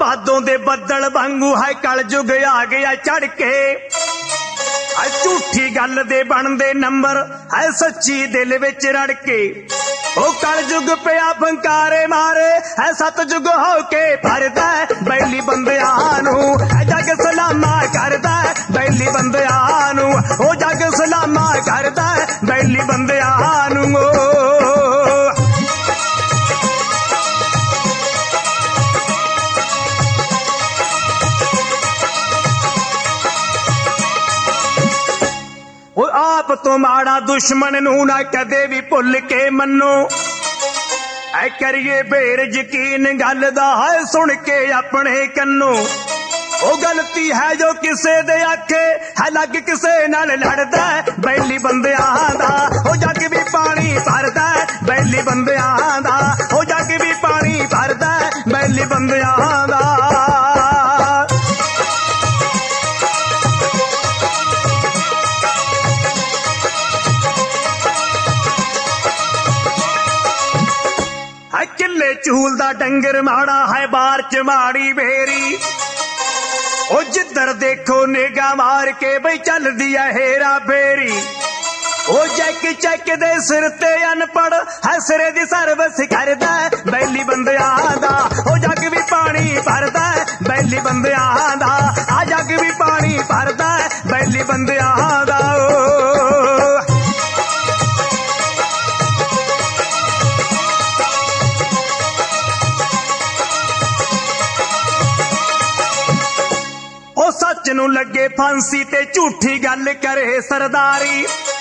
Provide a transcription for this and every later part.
भादों दे बदल वांगू है कल जुग आ गया चढ़ के। झूठी गल दे बनदे नंबर है सच्ची दिल विच रड़ के। ओ कल जुग पिया फंकारे मारे है सत जुग हो के भरदा बैली बंदियां नू जग सलामा करदा बैली बंदियां नू। ओ जग सलामा करदा बैली बंदियां नू। आप तो माड़ा दुश्मन नू ना कदे भी भुल के मनो। ऐ करिए बेर यकीन गल दा है सुन के अपने कन्नो। ओ गलती है जो किसे दे आखे है लग किसे नाल लड़दा बैली बंदियां दा। ओ जग भी पानी भरदा बैली बंदियां दा। ओ जग भी पानी भरदा बैली बंदियां दा। चूल दा डंगर माड़ा है बार च माड़ी बेरी। ओ जिधर देखो निगाह मार के बई चल दिया हेरा फेरी। ओ चैक चैक दे सिर ते अनपढ़ है सिरे दी सर्विस करदा बैली बंदियां दा। ओ जग भी पानी भरदा बैली बंदियां दा। आ जग भी पानी भरदा बैली बंदियां दा। सच नू लगे फांसी ते झूठी गल करे सरदारी।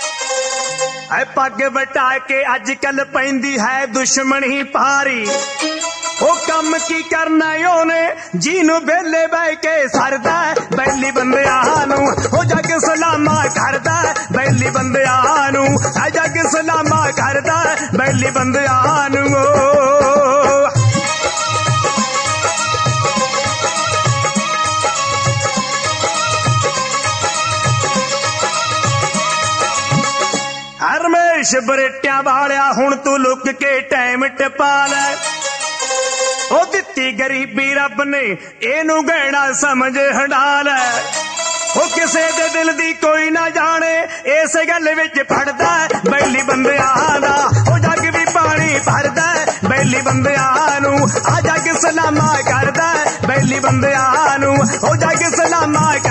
पग बटा के अजकल पैंदी है दुश्मनी भारी। ओ कम की करना ओने जीनू बेले बह के सरदा बैली बंदियां नू। ओ जग सलामा करदा बैली बंदियां नू। जग सलामा करदा बैली बंदियां नू। बरेटिया वालिया हुण तू लुक के टाइम टपा लै। ओ दित्ती गरीबी रब ने एनू गहना समझ हंडा लै। ओ किसे दे दिल दी कोई ना जाने इस गल विच फड़दा बैली बंदियां दा। ओ जग भी पानी भरदा बैली बंदियां नू। आ जग सलामा करदा बैली बंदियां नू। ओ जग सलामा